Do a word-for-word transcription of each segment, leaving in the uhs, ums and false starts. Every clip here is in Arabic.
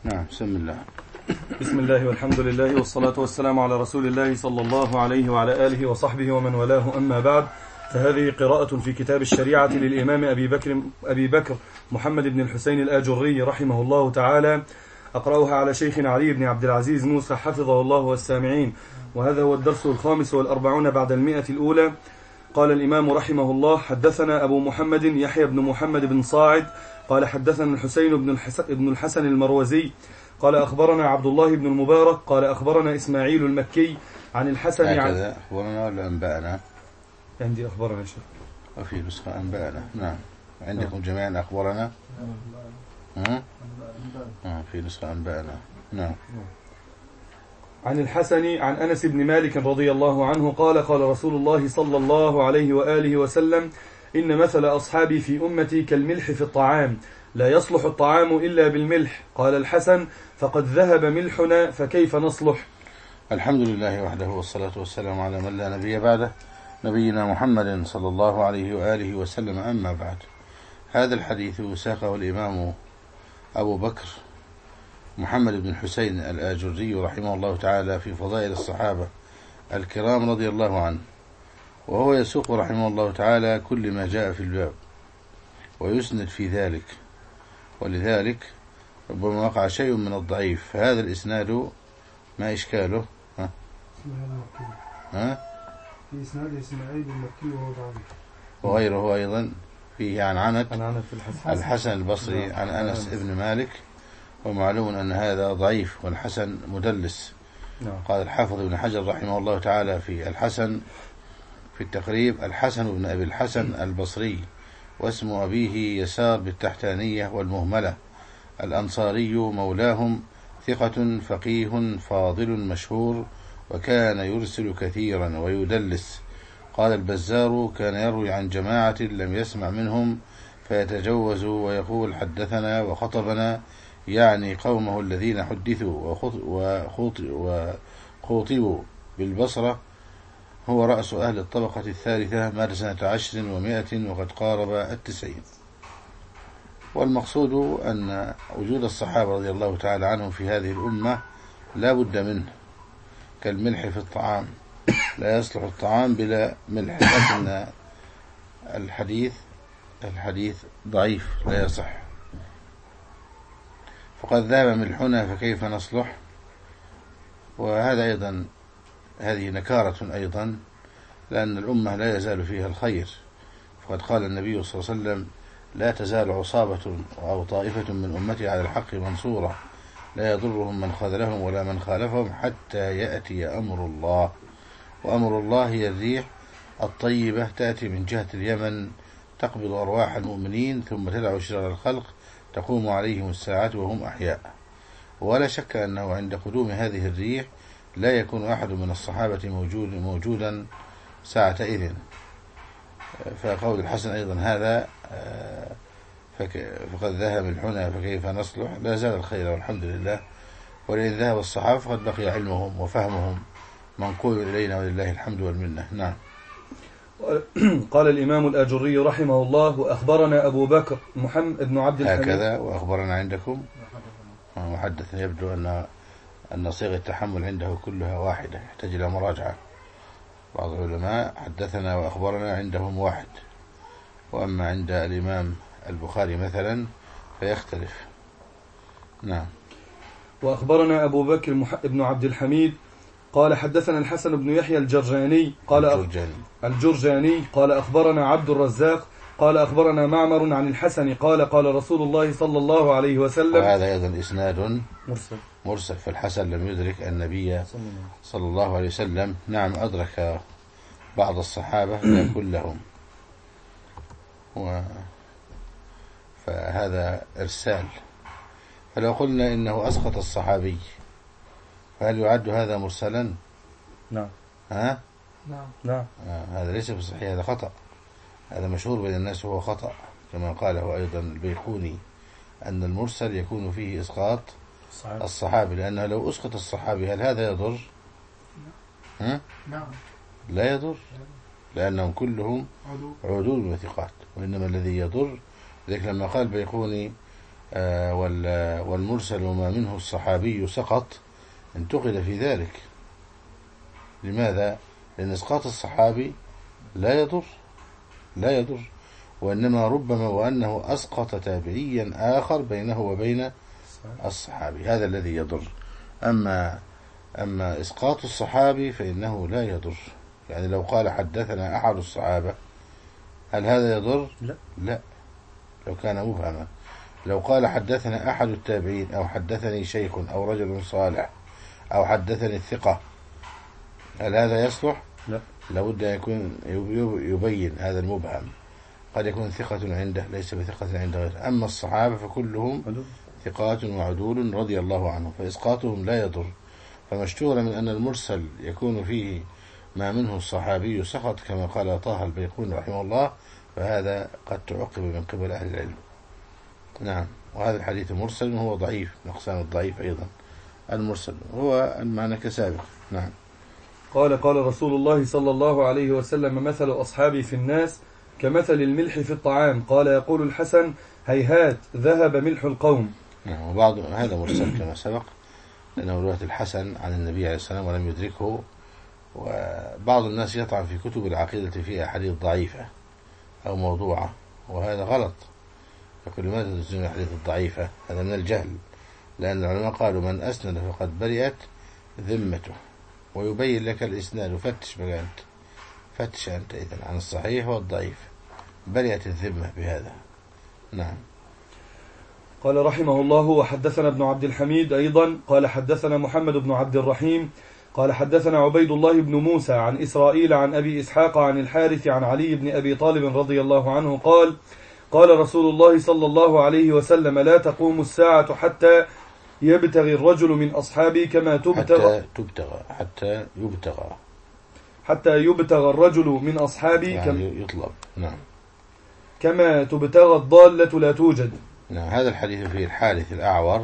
نعم. بسم الله. بسم الله والحمد لله والصلاة والسلام على رسول الله صلى الله عليه وعلى آله وصحبه ومن والاه، أما بعد، فهذه قراءة في كتاب الشريعة للإمام أبي بكر, أبي بكر محمد بن الحسين الآجري رحمه الله تعالى، أقرأها على شيخنا علي بن عبد العزيز موسى حفظه الله والسامعين، وهذا هو الدرس الخامس والأربعون بعد المئة الأولى. قال الإمام رحمه الله: حدثنا أبو محمد يحيى بن محمد بن صاعد قال حدثنا الحسين بن الحسن المروزي قال أخبرنا عبد الله بن المبارك قال أخبرنا إسماعيل المكي عن الحسن. هكذا عن... أخبرنا ولا أنبأنا؟ عندي أخبرنا شيخ، وفي نسخة أنبأنا. نعم. عندكم نعم. جميعا أخبرنا. نعم. آه في نسخة أنبأنا. نعم. عن الحسن عن أنس بن مالك رضي الله عنه قال قال رسول الله صلى الله عليه وآله وسلم: إن مثل أصحابي في أمتي كالملح في الطعام، لا يصلح الطعام إلا بالملح. قال الحسن: فقد ذهب ملحنا فكيف نصلح؟ الحمد لله وحده، والصلاة والسلام على من لا نبي بعده، نبينا محمد صلى الله عليه وآله وسلم. أما بعد، هذا الحديث ساقه الإمام أبو بكر محمد بن الحسين الآجري رحمه الله تعالى في فضائل الصحابة الكرام رضي الله عنه، وهو يسوق رحمه الله تعالى كل ما جاء في الباب ويسند في ذلك، ولذلك ربما وقع شيء من الضعيف. فهذا الإسناد ما إشكاله؟ ها؟ ها؟ في إسناد إسماعيل المكي وهو ضعيف، وغيره أيضا فيه عن عنت الحسن. الحسن البصري عن أنس ابن مالك، ومعلوم أن هذا ضعيف، والحسن مدلس. قال الحافظ ابن حجر رحمه الله تعالى في الحسن في التقريب: الحسن بن أبي الحسن البصري، واسم أبيه يسار بالتحتانية والمهملة، الأنصاري مولاهم، ثقة فقيه فاضل مشهور، وكان يرسل كثيرا ويدلس. قال البزار: كان يروي عن جماعة لم يسمع منهم فيتجوز ويقول حدثنا وخطبنا، يعني قومه الذين حدثوا وخوطبوا بالبصرة. هو رأس أهل الطبقة الثالثة، مات سنة عشر ومائة وقد قارب التسعين. والمقصود أن وجود الصحابة رضي الله تعالى عنهم في هذه الأمة لا بد منه، كالملح في الطعام، لا يصلح الطعام بلا ملح. لكن الحديث الحديث ضعيف لا يصح. فقد ذهب ملحنا فكيف نصلح؟ وهذا أيضا هذه نكارة أيضا، لأن الأمة لا يزال فيها الخير. فقد قال النبي صلى الله عليه وسلم: لا تزال عصابة أو طائفة من أمتي على الحق منصورة، لا يضرهم من خذلهم ولا من خالفهم حتى يأتي أمر الله. وأمر الله هي الريح الطيبة تأتي من جهة اليمن، تقبض أرواح المؤمنين ثم تدع شرار الخلق، تقوم عليهم الساعة وهم أحياء. ولا شك أنه عند قدوم هذه الريح لا يكون أحد من الصحابة موجود موجودا ساعة إذن. فقول الحسن أيضا هذا: فقد ذهب ملحنا فكيف نصلح، لا زال الخير والحمد لله. ولئن ذهب الصحابة فقد بقي علمهم وفهمهم منقول إلينا ولله الحمد والمنة. نعم. قال الإمام الآجري رحمه الله: وأخبرنا أبو بكر محمد بن عبد الحميد. هكذا وأخبرنا عندكم محدث. يبدو أن أن صيغة التحمل عنده كلها واحدة، يحتاج إلى مراجعة. بعض العلماء حدثنا وأخبرنا عندهم واحد، وأما عند الإمام البخاري مثلا فيختلف. نعم. وأخبرنا أبو بكر بن عبد الحميد قال حدثنا الحسن بن يحيى الجرجاني قال الجرجاني, الجرجاني قال أخبرنا عبد الرزاق قال أخبرنا معمر عن الحسن قال قال رسول الله صلى الله عليه وسلم. وهذا أيضا إسناد مرسل مرسل فالحسن لم يدرك النبي صلى الله عليه وسلم. نعم، أدرك بعض الصحابة لا كلهم، و... فهذا إرسال. فلو قلنا إنه أسقط الصحابي فهل يعد هذا مرسلا؟ نعم. ها؟ نعم. نعم. آه هذا ليس بصحيح، هذا خطأ، هذا مشهور بين الناس وهو خطأ، كما قاله أيضا البيقوني أن المرسل يكون فيه إسقاط صحيح. الصحابي، لأنه لو أسقط الصحابي هل هذا يضر؟ ها؟ نعم. لا يضر، لأنهم كلهم عدول وثقات. وإنما الذي يضر، ذلك لما قال البيقوني والمرسل وما منه الصحابي سقط انتقد في ذلك. لماذا؟ لأن إسقاط الصحابي لا يضر لا يضر وإنما ربما وأنه أسقط تابعيا آخر بينه وبين الصحابي، هذا الذي يضر. أما أما إسقاط الصحابي فإنه لا يضر. يعني لو قال حدثنا أحد الصحابة هل هذا يضر؟ لا, لا. لو كان مبهما. لو قال حدثنا أحد التابعين أو حدثني شيخ أو رجل صالح أو حدثني الثقة هل هذا يصلح؟ لا. لابد أن يكون يبين هذا المبهم، قد يكون ثقة عنده ليس بثقة عند غيره. أما الصحابة فكلهم ثقات وعدول رضي الله عنهم، فإسقاطهم لا يضر. فما اشتهر من أن المرسل يكون فيه ما منه الصحابي سقط كما قال طه البيقوني رحمه الله، فهذا قد تعقب من قبل أهل العلم. نعم. وهذا الحديث مرسل وهو ضعيف من أقسام الضعيف أيضا المرسل، هو المعنى كسابق. نعم. قال قال رسول الله صلى الله عليه وسلم: مثل أصحابي في الناس كمثل الملح في الطعام. قال يقول الحسن: هيهات ذهب ملح القوم. نعم. وبعض هذا مرسل كما سبق لأنه رواية الحسن عن النبي عليه السلام ولم يدركه. وبعض الناس يطعن في كتب العقيدة فيها حديث ضعيفة أو موضوعة، وهذا غلط. يقول لماذا تسمى الحديث الضعيفة؟ هذا من الجهل، لأن العلماء قالوا من أسند فقد برئت ذمته. ويبين لك الإسناد، فتش بقى أنت فتش أنت إذن عن الصحيح والضعيف، برئت الذمة بهذا. نعم. قال رحمه الله: وحدثنا ابن عبد الحميد أيضا قال حدثنا محمد بن عبد الرحيم قال حدثنا عبيد الله بن موسى عن إسرائيل عن أبي إسحاق عن الحارث عن علي بن أبي طالب رضي الله عنه قال: قال رسول الله صلى الله عليه وسلم: لا تقوم الساعة حتى يبتغي الرجل من أصحابي كما تبتغى حتى تبتغى حتى يبتغى حتى يبتغى الرجل من أصحابي يعني يطلب. نعم. كما تبتغى الضالة لا توجد. نعم. هذا الحديث فيه الحارث الأعور،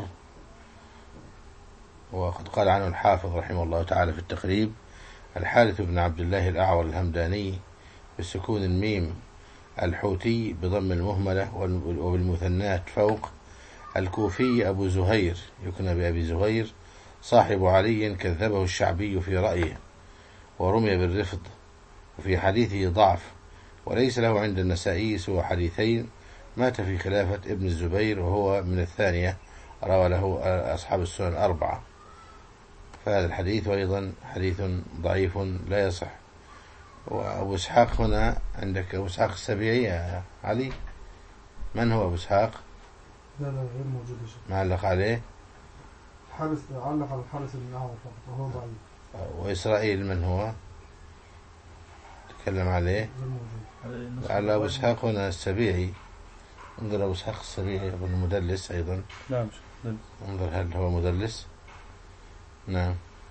وقد قال عنه الحافظ رحمه الله تعالى في التقريب: الحارث بن عبد الله الأعور الهمداني بسكون الميم، الحوتي بضم المهملة وبالمثنات فوق، الكوفي أبو زهير يكنى بأبي زهير، صاحب علي كذبه الشعبي في رأيه ورمي بالرفض، وفي حديثه ضعف، وليس له عند النسائي سوى حديثين: مات في خلافة ابن الزبير وهو من الثانية، روى له أصحاب السنن الأربعة. فهذا الحديث أيضا حديث ضعيف لا يصح. وأبو إسحاق هنا عندك أبو إسحاق السبيعي يا علي، من هو أبو إسحاق؟ لا لا غير موجود. معلق عليه حارس، علق على الحارس بن أعور فقط وهو ضعيف. وإسرائيل من هو؟ تكلم عليه على أبو إسحاق هنا السبيعي. انظر أبو إسحاق السبيعي ابن المدلس أيضا. نعم. انظر هل هو مدلس؟ نعم.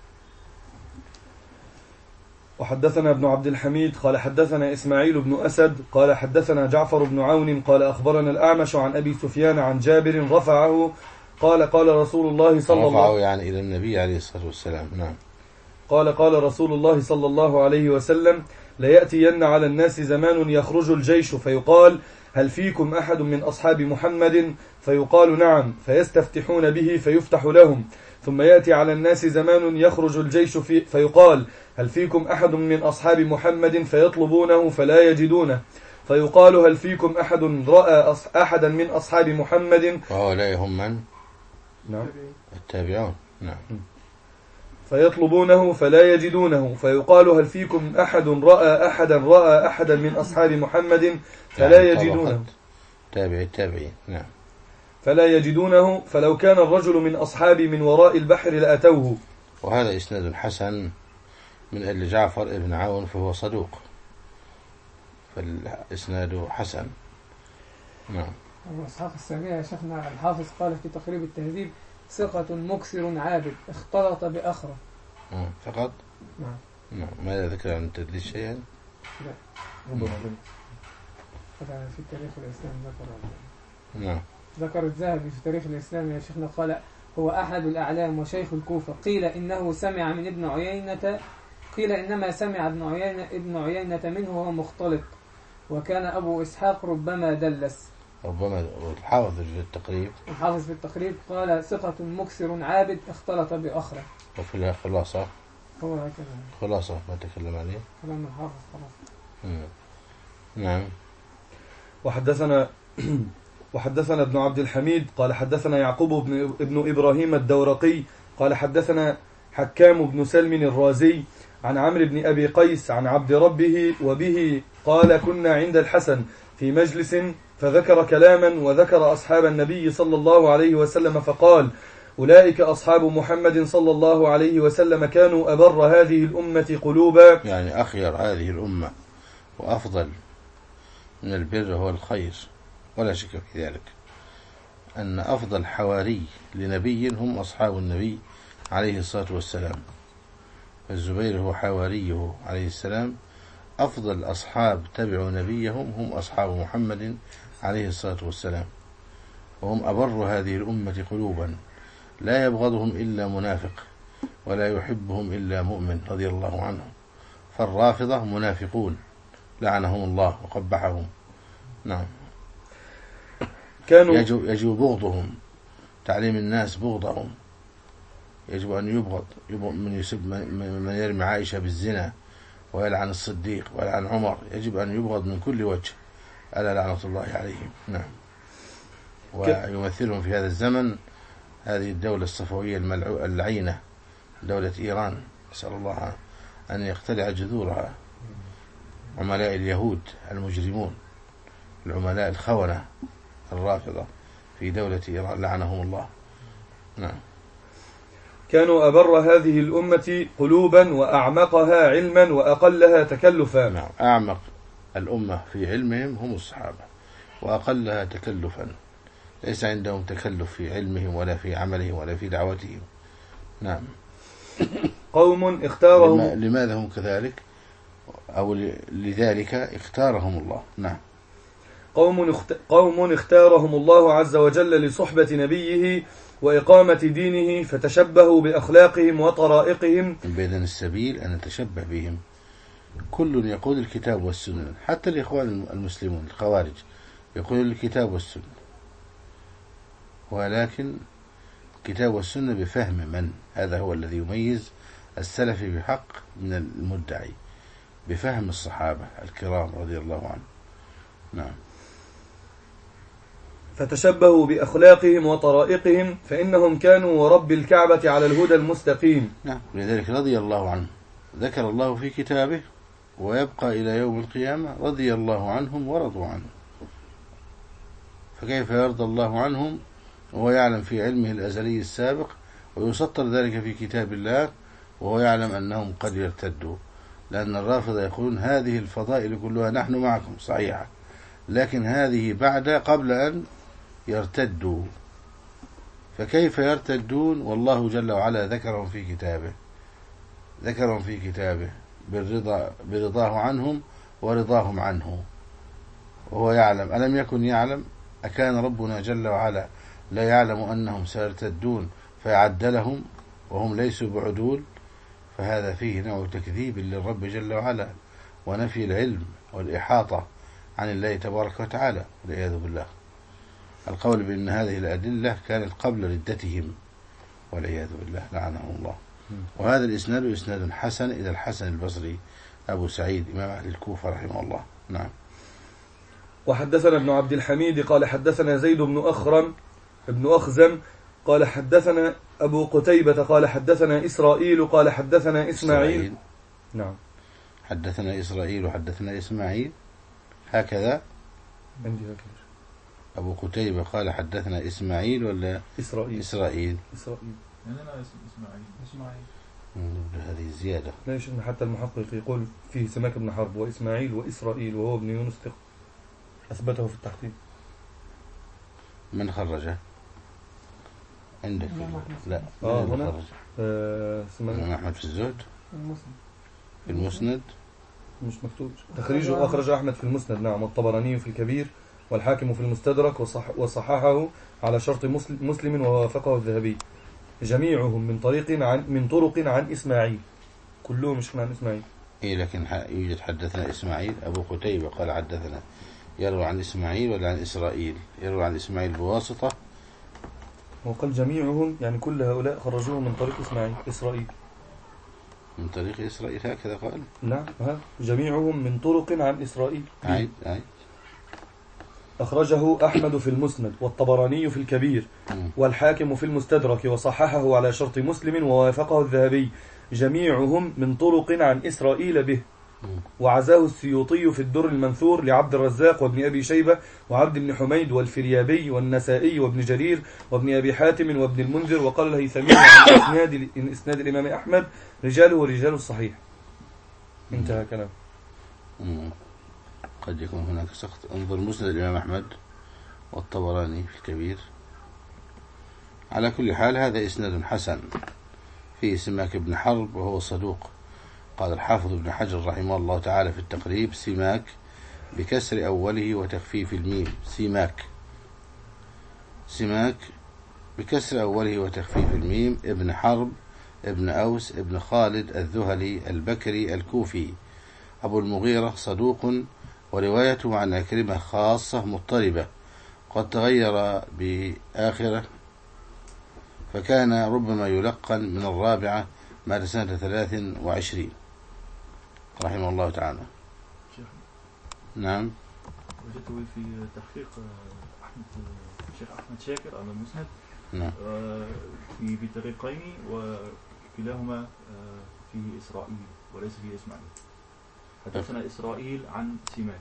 وحدثنا ابن عبد الحميد قال حدثنا إسماعيل بن أسد قال حدثنا جعفر بن عون قال أخبرنا الأعمش عن أبي سفيان عن جابر رفعه قال قال رسول الله صلى الله رفعه يعني إلى النبي عليه الصلاة والسلام. نعم. قال قال رسول الله صلى الله عليه وسلم: ليأتين على الناس زمان يخرج الجيش فيقال: هل فيكم أحد من أصحاب محمد؟ فيقال: نعم، فيستفتحون به فيفتح لهم. ثم يأتي على الناس زمان يخرج الجيش في فيقال: هل فيكم أحد من أصحاب محمد؟ فيطلبونه فلا يجدونه. فيقال: هل فيكم أحد رأى أحدا من أصحاب محمد؟ وهؤلاء هم من؟ نعم. التابعون. نعم. فيطلبونه فلا يجدونه. فيقال: هل فيكم أحد رأى أحدا رأى أحدا من أصحاب محمد؟ فلا يعني يجدونه. تابع التابعين. نعم. فلا يجدونه. فلو كان الرجل من أصحابي من وراء البحر لأتوه. وهذا إسناد حسن من أجل جعفر ابن عون فهو صدوق، فالإسناد حسن. نعم. أبو إسحاق السبيعي يا شيخنا الحافظ قال في تقريب التهذيب: ثقة مكثر عابد اختلط بأخرى. آه. فقط. نعم. نعم. ماذا ذكر عن التدليس شيئا؟ لا. في التاريخ الإسلامي ذكر. نعم. ذكر الذهبي في تاريخ الإسلام يا شيخنا قال: هو أحد الأعلام وشيخ الكوفة. قيل إنه سمع من ابن عيينة قيل إنما سمع ابن عيينة ابن عيينة منه وهو مختلط، وكان أبو إسحاق ربما دلس. ربما الحافظ في التقريب الحافظ في التقريب قال ثقة مكسر عابد اختلط بأخرى. وفي الخلاصة هو هكذا خلاصة ما تكلم عليه كلام الحافظ خلاص. نعم. وحدثنا وحدثنا ابن عبد الحميد قال حدثنا يعقوب بن, ابن إبراهيم الدورقي قال حدثنا حكام بن سلم الرازي عن عمرو بن أبي قيس عن عبد ربه وبه قال كنا عند الحسن في مجلس فذكر كلاما وذكر أصحاب النبي صلى الله عليه وسلم فقال أولئك أصحاب محمد صلى الله عليه وسلم كانوا أبر هذه الأمة قلوبا. يعني أخير هذه الأمة وأفضل من البر هو الخير، ولا شك في ذلك أن أفضل حواري لنبي هم أصحاب النبي عليه الصلاة والسلام. الزبير هو حواريه عليه السلام. أفضل أصحاب تبعوا نبيهم هم أصحاب محمد عليه الصلاة والسلام، وهم أبر هذه الأمة قلوبا، لا يبغضهم إلا منافق ولا يحبهم إلا مؤمن رضي الله عنهم. فالرافضة منافقون لعنهم الله وقبحهم. نعم. كانوا يجب, يجب بغضهم، تعليم الناس بغضهم. يجب أن يبغض من يسب من يرمي عائشة بالزنا ويلعن الصديق ويلعن عمر، يجب أن يبغض من كل وجه، ألا لعنة الله عليهم. نعم. ويمثلهم في هذا الزمن هذه الدولة الصفوية اللعينة دولة إيران، نسأل الله أن يقتلع جذورها. عملاء اليهود المجرمون، العملاء الخونة الرافضة في دولة إيران لعنهم الله. نعم. كانوا أبر هذه الأمة قلوبا وأعمقها علما وأقلها تكلفا. نعم. أعمق الأمة في علمهم هم الصحابة، وأقلها تكلفا، ليس عندهم تكلف في علمهم ولا في عملهم ولا في دعوتهم. نعم. قوم اختارهم. لماذا هم كذلك؟ أو لذلك اختارهم الله. نعم. قوم اخت... قوم اختارهم الله عز وجل لصحبة نبيه وإقامة دينه فتشبهوا بأخلاقهم وطرائقهم. بين السبيل أن نتشبه بهم. كل يقول الكتاب والسنة، حتى الإخوان المسلمون الخوارج يقول الكتاب والسنة، ولكن الكتاب والسنة بفهم من؟ هذا هو الذي يميز السلفي بحق من المدعي، بفهم الصحابة الكرام رضي الله عنهم. نعم. فتشبهوا بأخلاقهم وطرائقهم فإنهم كانوا ورب الكعبة على الهدى المستقيم. نعم. لذلك رضي الله عنه، ذكر الله في كتابه ويبقى إلى يوم القيامة رضي الله عنهم ورضوا عنه. فكيف يرضى الله عنهم وهو يعلم في علمه الأزلي السابق ويسطر ذلك في كتاب الله وهو يعلم أنهم قد يرتدوا؟ لأن الرافضة يقولون هذه الفضائل كلها نحن معكم صحيحة، لكن هذه بعد قبل أن يرتدوا. فكيف يرتدون والله جل وعلا ذكرهم في كتابه، ذكرهم في كتابه بالرضا برضاه عنهم ورضاهم عنه، وهو يعلم. ألم يكن يعلم؟ أكان ربنا جل وعلا لا يعلم أنهم سيرتدون فيعدلهم وهم ليسوا بعدول؟ فهذا فيه نوع تكذيب للرب جل وعلا ونفي العلم والإحاطة عن الله تبارك وتعالى والعياذ بالله. القول بأن هذه الأدلة كانت قبل ردتهم والعياذ بالله لعنهم الله. وهذا الإسناد إسناد حسن إلى الحسن البصري أبو سعيد إمام أهل الكوفة رحمه الله. نعم. وحدثنا ابن عبد الحميد قال حدثنا زيد بن أخرم ابن أخزم قال حدثنا أبو قتيبة قال حدثنا إسرائيل قال حدثنا إسماعيل. إسرائيل. نعم. حدثنا إسرائيل وحدثنا إسماعيل هكذا. عندي هكذا. أبو قتيبة قال حدثنا إسماعيل ولا إسرائيل؟ إسرائيل. إسرائيل. يعني أنا اسم إسماعيل. إسماعيل. هذه زيادة. لا شيء، حتى المحقق يقول فيه سماك بن حرب وإسماعيل وإسرائيل وهو ابن يونس ثقة، أثبته في التحقيق. من خرجه؟ عندك؟ لا. آه هنا. آه أحمد في الزهد. في المسند. مش مكتوب. تخريجه أخرج أحمد في المسند نعم، والطبراني في الكبير والحاكم في المستدرك وصح وصححه على شرط مسلم ووافقه الذهبي. جميعهم من طريق عن من طرق عن إسماعيل، كلهم مش عن إسماعيل. إيه لكن يوجد حدثنا إسماعيل. أبو قتيبة قال حدثنا يروي عن إسماعيل ولا عن إسرائيل؟ يروي عن إسماعيل بواسطة. وقال جميعهم يعني كل هؤلاء خرجوه من طريق إسماعيل إسرائيل. من طريق إسرائيل هكذا قال. نعم جميعهم من طرق عن إسرائيل. عيد عيد. أخرجه أحمد في المسند والطبراني في الكبير والحاكم في المستدرك وصححه على شرط مسلم ووافقه الذهبي. جميعهم من طرق عن إسرائيل به. وعزاه السيوطي في الدر المنثور لعبد الرزاق وابن أبي شيبة وعبد بن حميد والفريابي والنسائي وابن جرير وابن أبي حاتم وابن المنذر. وقال الهيثمي عن إسناد, إسناد الإمام أحمد رجاله ورجال الصحيح. انتهى كلام. قد يكون هناك سقط. انظر مسند الإمام أحمد والطبراني في الكبير. على كل حال هذا إسناد حسن فيه سماك بن حرب وهو صدوق. قال الحافظ ابن حجر رحمه الله تعالى في التقريب: سماك بكسر أوله وتخفيف الميم. سماك سماك بكسر أوله وتخفيف الميم. ابن حرب ابن أوس ابن خالد الذهلي البكري الكوفي أبو المغيرة صدوق، وروايته عن أكرمة خاصة مضطربة قد تغير بآخرة، فكان ربما يلقن من الرابعة بعد سنة ثلاث وعشرين رحمه الله تعالى. شيخ. نعم. وجدته في تحقيق أحمد الشيخ أحمد شاكر على المسند. نعم. في بطريقين وكلاهما فيه إسرائيل وليس فيه إسماعيل. حدثنا إسرائيل عن سماك.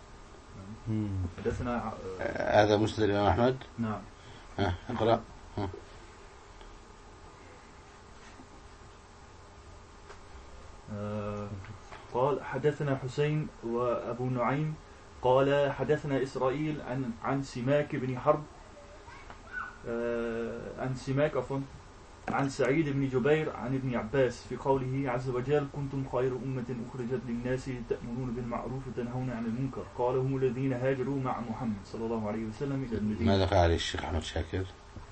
حدثنا هذا مسند الإمام أحمد. نعم. ها اقرأ. ها. آه قال حدثنا حسين وأبو نعيم قال حدثنا إسرائيل عن عن سماك بن حرب آه عن سماك عفوا عن سعيد بن جبير عن ابن عباس في قوله عز وجل: كنتم خير أمة أخرجت للناس تأمرون بالمعروف وتنهون عن المنكر. قال: هم الذين هاجروا مع محمد صلى الله عليه وسلم إلى المدينة. ماذا قال عليه الشيخ أحمد شاكر؟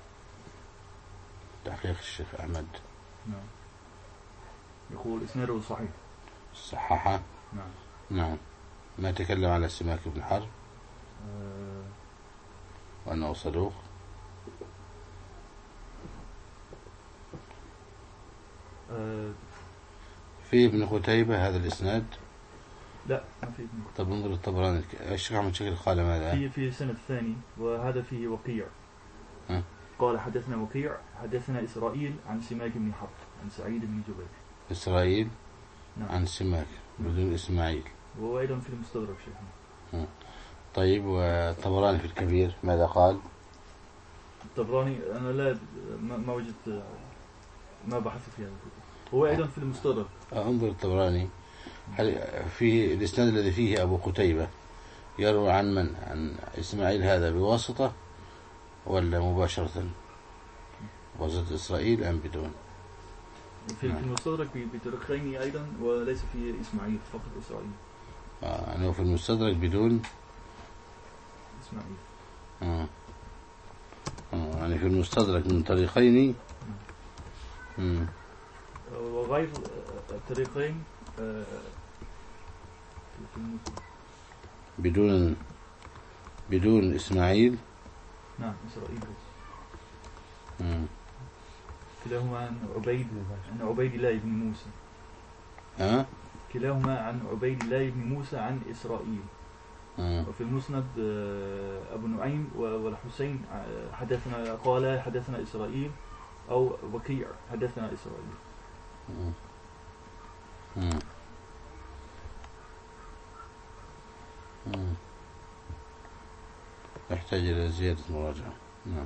تحقيق الشيخ أحمد. نعم. يقول إسناده صحيح. صححه. نعم. نعم. ما تكلم على سماك بن حرب أه وأنه صدوق. أه في ابن قتيبة هذا الإسناد؟ لا ما في ابن قتيبة. طب انظر الطبراني الشيخ أحمد شاكر قال ماذا؟ في في سنة الثاني وهذا فيه وقيع. ها؟ قال حدثنا وقيع حدثنا إسرائيل عن سماك بن حرب عن سعيد بن جبير. إسرائيل. نعم. عن سماك بدون إسماعيل. وهو أيضا في المستدرك شيخنا. طيب والطبراني في الكبير ماذا قال؟ الطبراني أنا لا ما وجدت ما بحثت في هذا الكتب. هو أيضا في المستدرك. انظر الطبراني هل في الإسناد الذي فيه أبو قتيبة يروي عن من؟ عن إسماعيل هذا بواسطة ولا مباشرة؟ واسطة إسرائيل أم بدون؟ في نعم. المستدرك بطريقين أيضا وليس فيه إسماعيل فقط إسرائيل. آه يعني في المستدرك بدون إسماعيل. آه. آه. يعني في المستدرك من طريقين. نعم. وغير الطريقين في بدون بدون إسماعيل. نعم إسرائيل بس. مم. كلاهما عن عبيد عن عبيد الله بن موسى. ها؟ كلاهما عن عبيد الله بن موسى عن إسرائيل. أه. وفي المسند أبو نعيم والحسين حدثنا قال حدثنا إسرائيل أو وكيع حدثنا إسرائيل. مم. مم. مم. يحتاج إلى زيادة مراجعة. نعم.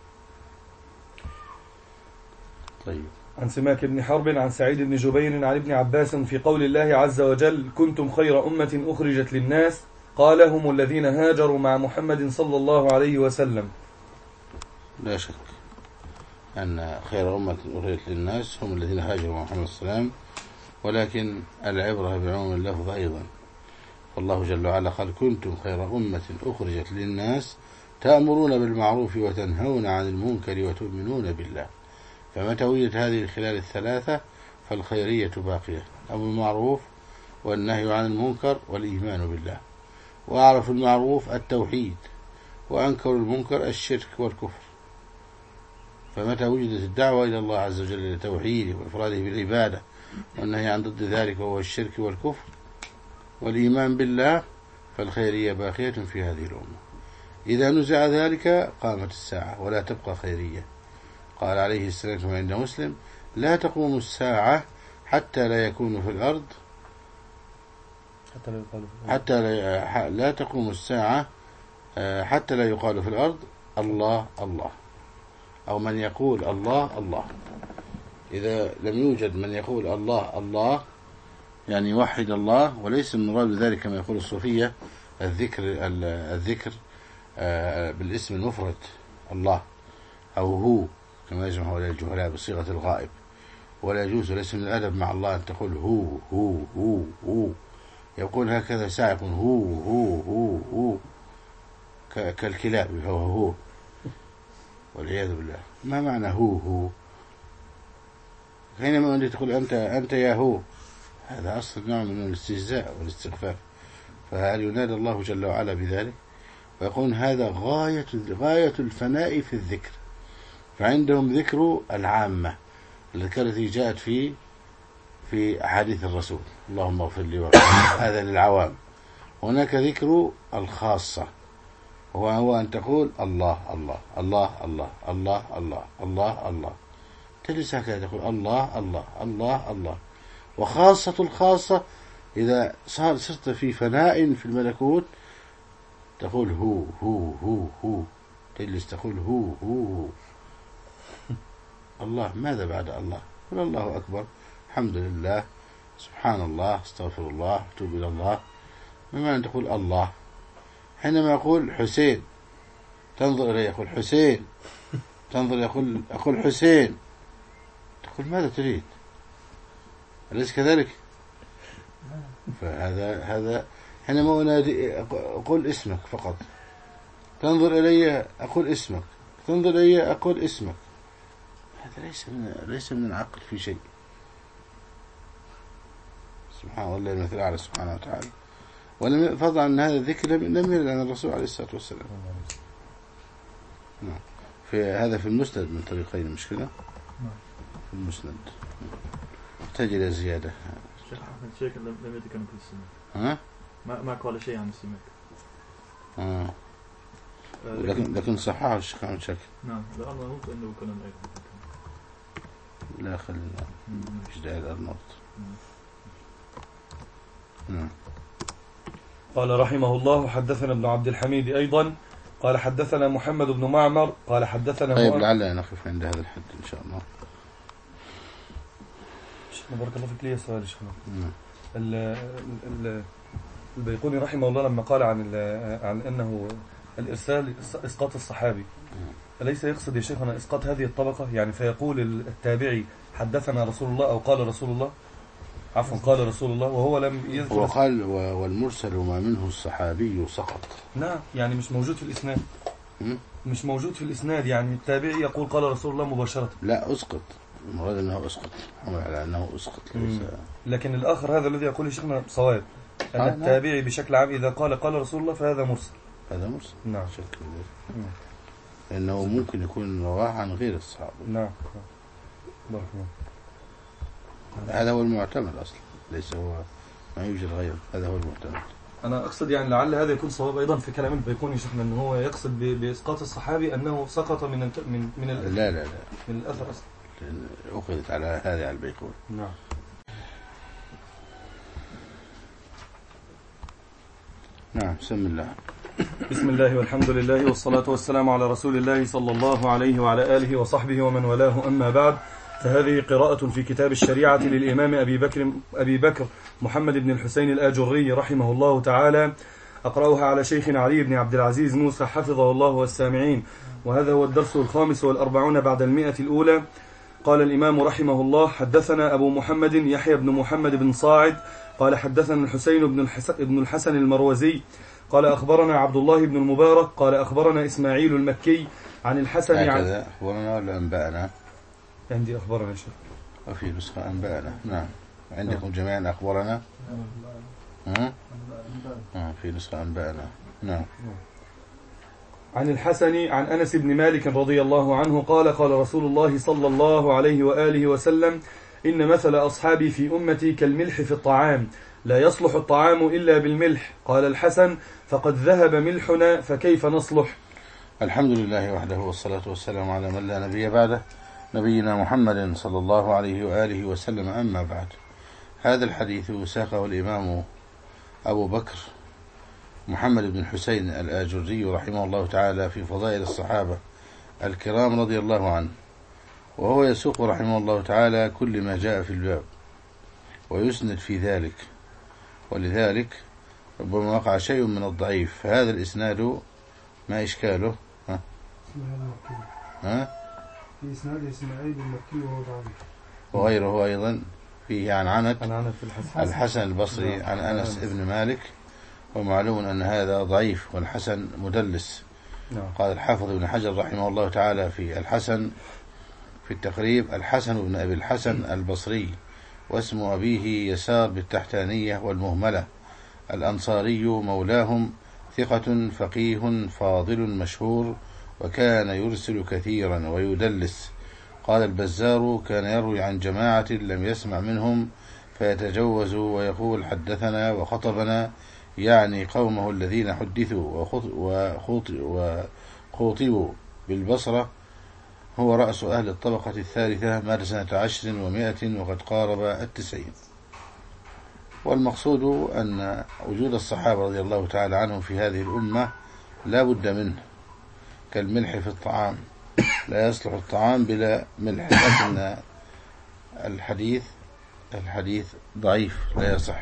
طيب. عن سماك بن حرب عن سعيد بن جبير عن ابن عباس في قول الله عز وجل: كنتم خير أمة أخرجت للناس. قال: هم الذين هاجروا مع محمد صلى الله عليه وسلم. لا شك أن خير أمة أخرجت للناس هم الذين هاجروا مع محمد صلى الله عليه وسلم، ولكن العبرة بعموم اللفظ أيضا. والله جل وعلا قال: كنتم خير أمة أخرجت للناس تأمرون بالمعروف وتنهون عن المنكر وتؤمنون بالله. فمتى وجدت هذه الخلال الثلاثة فالخيرية باقية: أمر المعروف والنهي عن المنكر والإيمان بالله. وأعرف المعروف التوحيد، وأنكر المنكر الشرك والكفر. فمتى وجدت الدعوة إلى الله عز وجل لتوحيده وإفراده بالعبادة والنهي عن ضد ذلك وهو الشرك والكفر والإيمان بالله، فالخيرية باقية في هذه الأمة. إذا نزع ذلك قامت الساعة ولا تبقى خيرية. قال عليه السلام كما عند مسلم: لا تقوم الساعة حتى لا يكون في الأرض حتى لا يقال حتى لا, لا تقوم الساعة حتى لا يقال في الأرض الله الله، أو من يقول الله الله. إذا لم يوجد من يقول الله الله يعني يوحد الله، وليس من مراد ذلك كما يقول الصوفية الذكر الذكر بالاسم المفرد الله أو هو كما يجمع هؤلاء الجهلاء بصيغة الغائب، ولا يجوز، وليس من الأدب مع الله أن تقول هو هو هو هو، يقول هكذا ساعة يقول هو هو هو هو كالكلاب هو هو والعياذ بالله. ما معنى هو هو؟ حينما أنت تقول أنت أنت يا هو، هذا أصل نوع من الاستهزاء والاستخفاف. فهل ينادى الله جل وعلا بذلك؟ ويقول هذا غاية غاية الفناء في الذكر. فعندهم ذكر العامة التي جاءت في في أحاديث الرسول، اللهم اغفر لي وارحمني، هذا للعوام. هناك ذكر الخاصة، هو هو أن تقول الله الله الله الله الله الله الله الله، تجلس هكذا تقول الله الله الله الله. وخاصة الخاصة إذا صرت في فناء في الملكوت تقول هو هو هو هو، تجلس تقول هو هو هو الله. ماذا بعد الله؟ قل الله أكبر، الحمد لله، سبحان الله، استغفر الله، توب إلى الله. ما معنى أن تقول الله؟ حينما يقول حسين تنظر إليه يقول حسين، تنظر يقول أقول حسين، تقول ماذا تريد؟ أليس كذلك؟ فهذا هذا حينما أنادي أقول اسمك فقط، تنظر إلي أقول اسمك، تنظر إلي أقول اسمك، هذا ليس من ليس من العقل في شيء. سبحان الله المثل الأعلى سبحانه وتعالى. ولم فضل عن هذا الذكر لم يرد عن الرسول عليه الصلاة والسلام. نعم. في هذا في المسند من طريقين، مش كده؟ في المسند تحتاج إلى زيادة. شيخ أحمد شيخ لم لم يتكلم في السماك. ها؟ ما ما قال شيء عن السماك. آه. لكن لكن صححه الشيخ أحمد شاكر. نعم. لا أنا نقول إنه كلام أيضا. لا خلينا اجتهاد النقط. نعم. قال رحمه الله: حدثنا ابن عبد الحميد أيضا قال حدثنا محمد بن معمر قال حدثنا طيب لعلنا نقف عند هذا الحد إن شاء الله. شيخنا بارك الله فيك، لي سؤال شيخنا. البيقوني رحمه الله لما قال عن عن أنه الإرسال إسقاط الصحابي، أليس يقصد يا شيخنا إسقاط هذه الطبقة؟ يعني فيقول التابعي حدثنا رسول الله أو قال رسول الله، عفوا قال رسول الله، وهو لم يذكر. وقال والمرسل وما منه الصحابي سقط. نعم، يعني مش موجود في الإسناد. مش موجود في الإسناد، يعني التابعي يقول قال رسول الله مباشرة. لا أسقط، المراد أنه أسقط، حمل على أنه أسقط ليس. لكن الآخر هذا الذي يقول شيخنا صواب، أن آه التابعي نعم. بشكل عام إذا قال قال رسول الله فهذا مرسل. هذا مرسل. نعم. شك لأنه ممكن يكون رواه عن غير الصحابة. نعم. بارك الله. هذا هو المعتمد أصلا، ليس هو ما يوجد غيره، هذا هو المعتمد. أنا أقصد يعني لعل هذا يكون صواب أيضا في كلام البيقوني شيخنا، أنه هو يقصد بإسقاط الصحابي أنه سقط من من من الأثر. لا لا لا من الأثر أصلا. أخذت على هذا على البيقوني. نعم. نعم. بسم الله. بسم الله والحمد لله والصلاة والسلام على رسول الله صلى الله عليه وعلى آله وصحبه ومن والاه، أما بعد، فهذه قراءة في كتاب الشريعة للإمام أبي بكر أبي بكر محمد بن الحسين الآجري رحمه الله تعالى، أقرأها على شيخنا علي بن عبد العزيز موسى حفظه الله والسامعين. وهذا هو الدرس الخامس والأربعون بعد المئة الأولى. قال الإمام رحمه الله: حدثنا أبو محمد يحيى بن محمد بن صاعد قال حدثنا الحسين بن الحسن, بن الحسن المروزي قال أخبرنا عبد الله بن المبارك قال أخبرنا إسماعيل المكي عن الحسن عن هكذا أخبرنا ولا أنبأنا؟ عندي أخبرنا شيخ. وفي نسخة أنبأنا. نعم. عندكم جميعا أخبرنا؟ آه في نسخة أنبأنا. نعم. عن الحسن عن أنس بن مالك رضي الله عنه قال قال رسول الله صلى الله عليه وآله وسلم إن مثل أصحابي في أمتي كالملح في الطعام لا يصلح الطعام إلا بالملح. قال الحسن فقد ذهب ملحنا فكيف نصلح. الحمد لله وحده والصلاة والسلام على من لا نبي بعده نبينا محمد صلى الله عليه وآله وسلم. أما بعد، هذا الحديث ساقه الإمام أبو بكر محمد بن الحسين الآجري رحمه الله تعالى في فضائل الصحابة الكرام رضي الله عنه، وهو يسوق رحمه الله تعالى كل ما جاء في الباب ويسند في ذلك، ولذلك ربما وقع شيء من الضعيف. فهذا الإسناد ما إشكاله؟ ها؟ ها؟ في إسناد إسماعيل المكي وهو ضعيف، وغيره أيضا فيه عن عنت الحسن. الحسن البصري عن أنس بن مالك، ومعلوم أن هذا ضعيف والحسن مدلس. قال الحافظ ابن حجر رحمه الله تعالى في الحسن في التقريب: الحسن بن أبي الحسن البصري، واسم أبيه يسار بالتحتانية والمهملة، الأنصاري مولاهم، ثقة فقيه فاضل مشهور، وكان يرسل كثيرا ويدلس. قال البزار: كان يروي عن جماعة لم يسمع منهم فيتجوز ويقول حدثنا وخطبنا، يعني قومه الذين حدثوا وخوطبوا بالبصرة. هو رأس أهل الطبقة الثالثة، مات سنة عشر ومائة وقد قارب التسعين. والمقصود أن وجود الصحابة رضي الله تعالى عنهم في هذه الأمة لا بد منه، كالملح في الطعام، لا يصلح الطعام بلا ملح. لكن الحديث الحديث ضعيف لا يصح.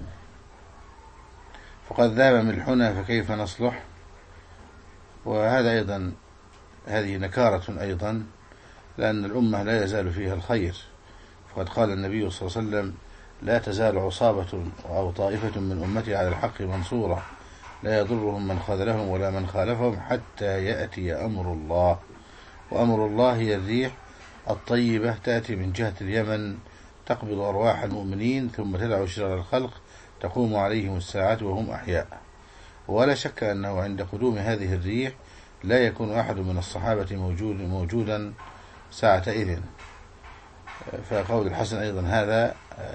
فقد ذهب ملحنا فكيف نصلح. وهذا أيضا هذه نكارة أيضا، لأن الأمة لا يزال فيها الخير. فقد قال النبي صلى الله عليه وسلم: لا تزال عصابة أو طائفة من أمتي على الحق منصورة، لا يضرهم من خذلهم ولا من خالفهم حتى يأتي أمر الله. وأمر الله هي الريح الطيبة تأتي من جهة اليمن تقبض أرواح المؤمنين ثم تدع شرار الخلق تقوم عليهم الساعة وهم أحياء. ولا شك أنه عند قدوم هذه الريح لا يكون أحد من الصحابة موجود موجودا ساعة إذن. فقول الحسن أيضا هذا: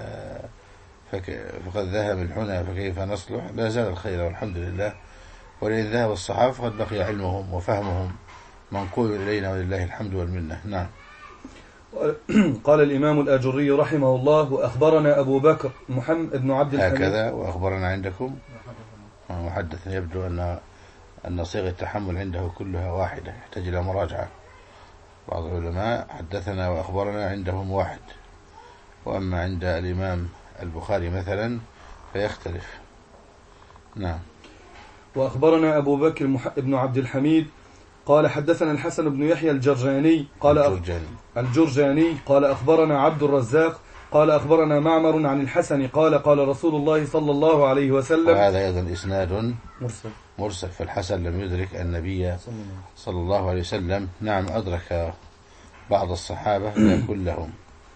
فقد ذهب ملحنا فكيف نصلح، لا زال الخير والحمد لله. ولئن ذهب الصحابة فقد بقي علمهم وفهمهم منقول إلينا ولله الحمد والمنة. نعم. قال الإمام الآجري رحمه الله: وأخبرنا أبو بكر محمد بن عبد الحميد. هكذا وأخبرنا عندكم محدث، يبدو أن أن صيغة التحمل عنده كلها واحدة، يحتاج إلى مراجعة. بعض العلماء حدثنا وأخبرنا عندهم واحد، وأما عند الإمام البخاري مثلا فيختلف. نعم. وأخبرنا أبو بكر بن عبد الحميد قال حدثنا الحسن بن يحيى الجرجاني قال الجرجاني, الجرجاني قال أخبرنا عبد الرزاق قال أخبرنا معمر عن الحسن قال قال رسول الله صلى الله عليه وسلم. وهذا أيضا إسناد مرسل مرسل فالحسن لم يدرك النبي صلى الله عليه وسلم. نعم، أدرك بعض الصحابة لا كلهم،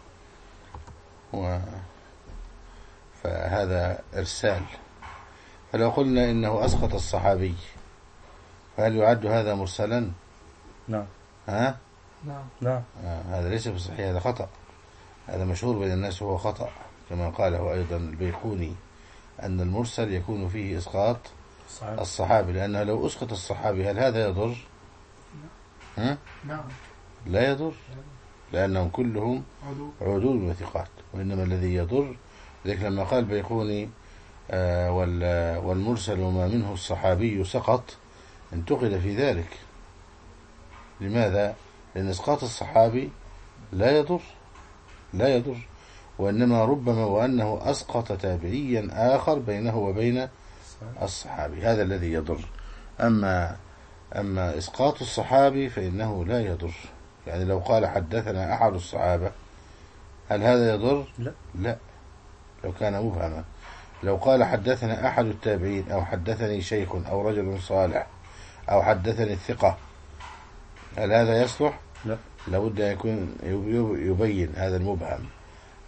و فهذا إرسال. فلو قلنا إنه أسقط الصحابي فهل يعد هذا مرسلا؟ نعم. ها؟ نعم. نعم. آه هذا ليس بصحيح، هذا خطأ، هذا مشهور بين الناس وهو خطأ، كما قاله أيضا البيقوني أن المرسل يكون فيه إسقاط صحيح. الصحابي، لأنه لو أسقط الصحابي هل هذا يضر؟ ها؟ نعم. لا يضر، لأنهم كلهم عدول وثقات. وإنما الذي يضر ذلك لما قال بيقوني آه والمرسل وما منه الصحابي سقط، انتقد في ذلك. لماذا؟ لأن إسقاط الصحابي لا يضر لا يضر وإنما ربما وأنه أسقط تابعيا آخر بينه وبين الصحابي، هذا الذي يضر. أما أما إسقاط الصحابي فإنه لا يضر. يعني لو قال حدثنا أحد الصحابة هل هذا يضر؟ لا, لا. لو كان مبهما. لو قال حدثنا أحد التابعين أو حدثني شيخ أو رجل صالح أو حدثني الثقة هل هذا يصلح؟ لا. لابد أن يكون يبين هذا المبهم.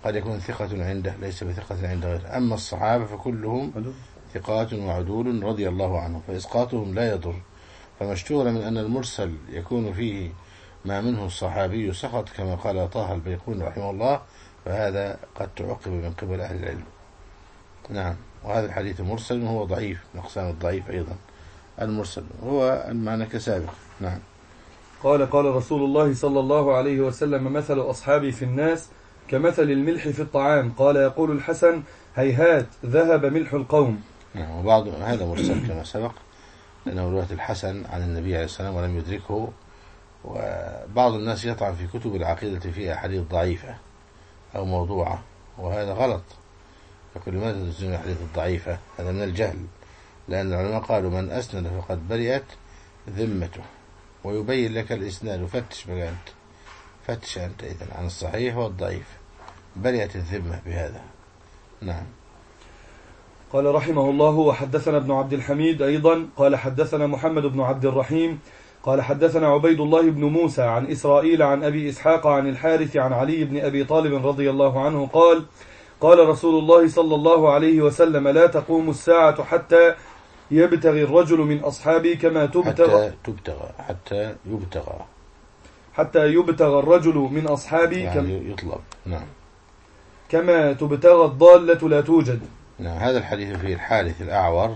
قد يكون ثقة عنده ليس بثقة عند غيره. أما الصحابة فكلهم ثقات وعدول رضي الله عنهم، فإسقاطهم لا يضر. فما اشتهر من أن المرسل يكون فيه ما منه الصحابي سقط كما قال طه البيقوني رحمه الله، فهذا قد تعقب من قبل أهل العلم. نعم. وهذا الحديث مرسل وهو ضعيف من أقسام الضعيف أيضا المرسل، هو المعنى كسابق. نعم. قال قال رسول الله صلى الله عليه وسلم: مثل أصحابي في الناس كمثل الملح في الطعام. قال يقول الحسن: هيهات ذهب ملح القوم. نعم. وبعض هذا مرسل كما سبق، لأنه رواية الحسن عن النبي عليه السلام ولم يدركه. وبعض الناس يطعن في كتب العقيدة فيها أحاديث ضعيفة أو موضوعة، وهذا غلط. يقول لماذا تزن الأحاديث الضعيفة؟ هذا من الجهل، لأن العلماء قالوا من أسند فقد برئت ذمته. ويبين لك الإسناد، وفتش بقى أنت، فتش أنت إذن عن الصحيح والضعيف، برئت الذمة بهذا. نعم. قال رحمه الله: وحدثنا ابن عبد الحميد أيضا قال حدثنا محمد بن عبد الرحيم قال حدثنا عبيد الله بن موسى عن إسرائيل عن أبي إسحاق عن الحارث عن علي بن أبي طالب رضي الله عنه قال: قال رسول الله صلى الله عليه وسلم: لا تقوم الساعة حتى يبتغي الرجل من أصحابي كما تبتغى حتى تبتغى حتى يبتغى حتى يبتغى الرجل من أصحابي يعني يطلب. نعم. كما تبتغى الضالة لا توجد. نعم. هذا الحديث فيه الحارث الأعور،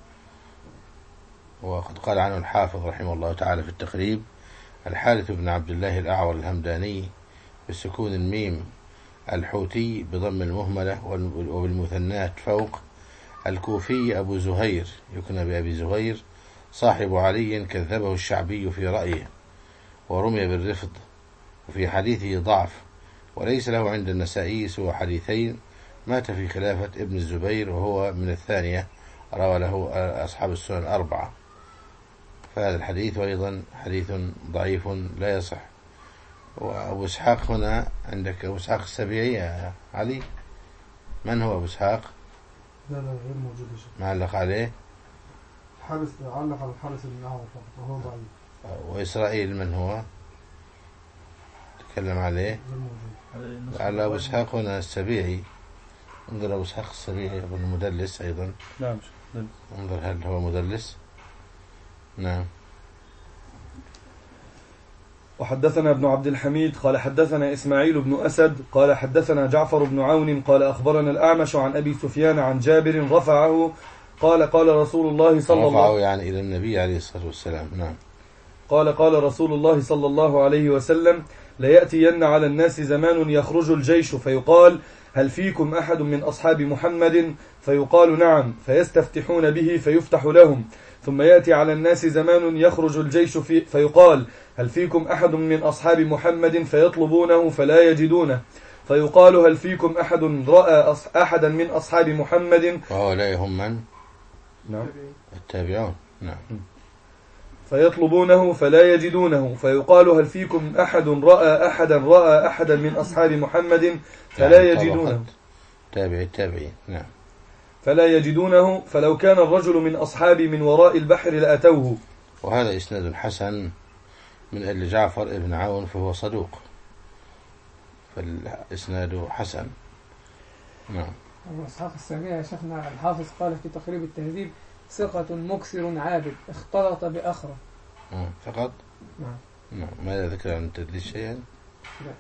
وقد قال عنه الحافظ رحمه الله تعالى في التقريب: الحارث بن عبد الله الأعور الهمداني بسكون الميم، الحوتي بضم المهملة وبالمثنات فوق، الكوفي أبو زهير يكنى بأبي زهير، صاحب علي كذبه الشعبي في رأيه ورمي بالرفض، وفي حديثه ضعف، وليس له عند النسائي سوى حديثين: مات في خلافة ابن الزبير وهو من الثانية، روى له أصحاب السنن أربعة. فهذا الحديث أيضا حديث ضعيف لا يصح. وأبو إسحاق هنا عندك أبو إسحاق السبيعي يا علي، من هو أبو إسحاق؟ لا لا غير موجود. معلق عليه حارس، علق على الحارس بن أعور فقط وهو ضعيف. وإسرائيل من هو؟ تكلم عليه على أبو إسحاق هنا السبيعي. انظر أبو إسحاق السبيعي ابن مدلس أيضا. نعم. انظر هل هو مدلس؟ نعم. وحدثنا ابن عبد الحميد قال حدثنا إسماعيل بن أسد قال حدثنا جعفر بن عون قال أخبرنا الأعمش عن أبي سفيان عن جابر رفعه قال قال رسول الله صلى الله رفعه يعني إلى النبي عليه الصلاة والسلام. نعم. قال قال رسول الله صلى الله عليه وسلم: ليأتين على الناس زمان يخرج الجيش فيقال: هل فيكم أحد من أصحاب محمد؟ فيقال: نعم، فيستفتحون به فيفتح لهم. ثم يأتي على الناس زمان يخرج الجيش في فيقال: هل فيكم أحد من أصحاب محمد؟ فيطلبونه فلا يجدونه. فيقال: هل فيكم أحد رأى أحدا من أصحاب محمد؟ وهؤلاء هم من؟ نعم. التابعون. نعم. فيطلبونه فلا يجدونه. فيقال: هل فيكم أحد رأى أحدا رأى أحدا من أصحاب محمد؟ فلا يجدونه. تابع التابعين. نعم. فلا يجدونه. فلو كان الرجل من أصحابي من وراء البحر لأتوه. وهذا إسناد حسن من أجل جعفر ابن عون فهو صدوق، فالإسناد حسن. نعم. أبو إسحاق السبيعي يا شيخنا الحافظ قال في تقريب التهذيب: ثقة مكثر عابد اختلط بأخرى. آه فقط. نعم. نعم. ماذا ذكر عن التدليس شيئا؟ لا.